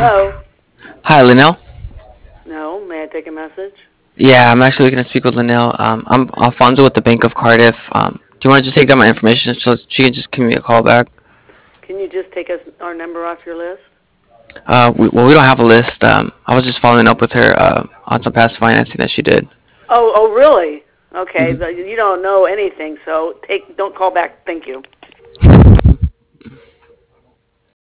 Hello? Hi, Linnell. No, may I take a message? Yeah, I'm actually looking to speak with Linnell. I'm Alfonso with the Bank of Cardiff. Do you want to just take down my information so she can just give me a call back? Can you just take our number off your list? We don't have a list. I was just following up with her on some past financing that she did. Oh, really? Okay, Mhm. you don't know anything, so don't call back. Thank you.